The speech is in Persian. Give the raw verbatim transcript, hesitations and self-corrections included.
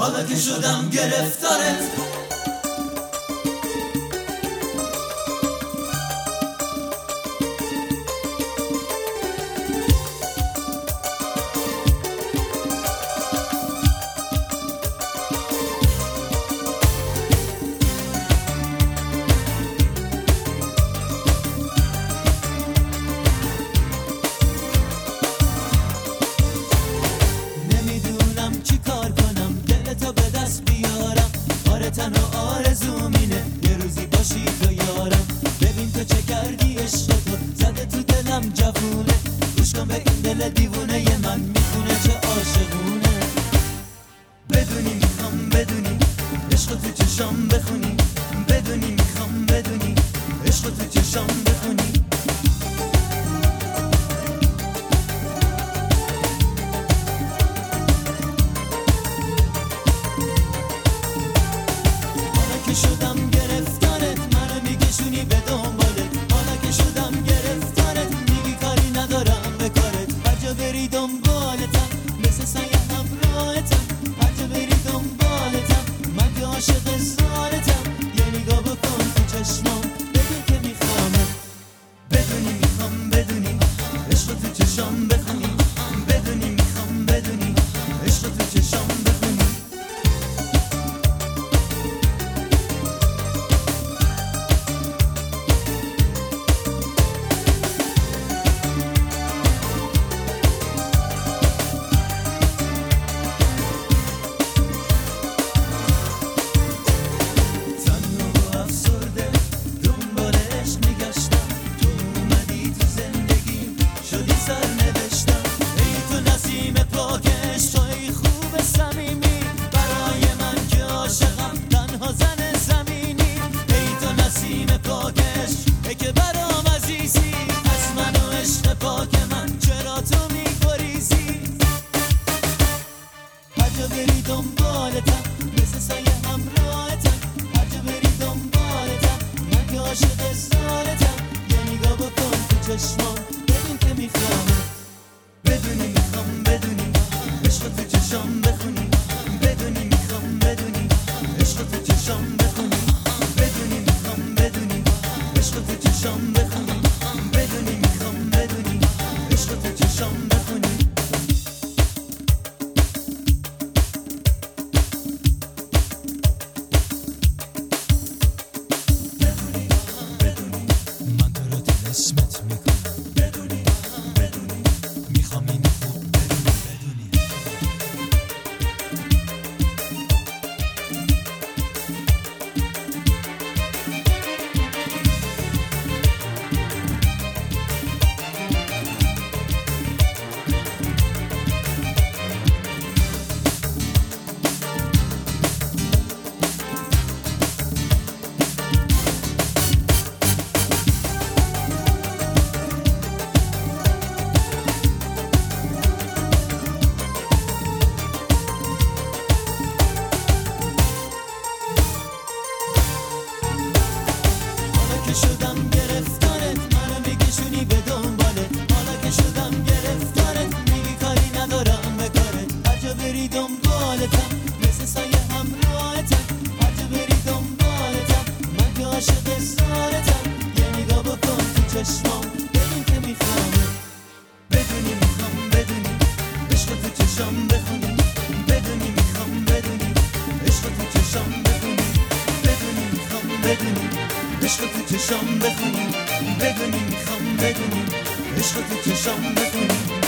حالا که شدم گرفتارت. تنها آرزوم اینه یه روزی باشی تو یارم. ببین تو چه کردی، عشق تو زده تو دلم جوونه. گوش کن به این دل دیوونه ی من، میخونه چه عاشقونه. بدونی میخوام بدونی عشق تو چشام بخونی. بدونی میخوام بدونی عشق تو چشام بخونی. شدم گرفتارت، منو میکشونی به دنبالت. حالا که شدم گرفتارت، میگی کاری ندارم به کارت. هر جا بری دنبالتم، مثل سایه همراهتم. هر جا بری دنبالتم، من که عاشق زارتم. یه نگاه بکن تو چشمام، بگو که میخوامت. بدونی میخوام بدونی عشق تو چشام بخونی. بدونی میخوام بدونی عشق تو چشام بخونی. بری دنبالتم، مثل سایه همراهتم. هر جا بری دنبالتم، من که عاشق زارتم. یه نگاه بکن تو چشمام، ببین که میخوامت. بدونی میخوام بدونی عشق تو چشام بخونی. بدونی میخوام بدونی عشق تو چشام بخونی. بدونی میخوام بدونی عشق تو چشام بخونی. بدونی میخوام بدونی عشق تو چشام بخونی. اسمت میکنم بدونی بدونی میخوام این خوب بدونی بدونی. شدم گرفتارت، منو میکشونی به دنبالت. حالا که شدم گرفتارت، میگی کاری ندارم به کارت. هر جا بری دنبالتم، مثل سایه همراهتم. هر جا بری دنبالتم، من که عاشق زارتم. یه نگاه بکن تو چشمام، ببین که میخوامت. بدونی میخوام بدونی عشق تو چشام بخونی. بدونی میخوام بدونی عشق تو چشام بخونی. بدونی میخوام بدونی عشق تو چشام بخونی. بدونی میخوام بدونی عشق تو چشام بخونی.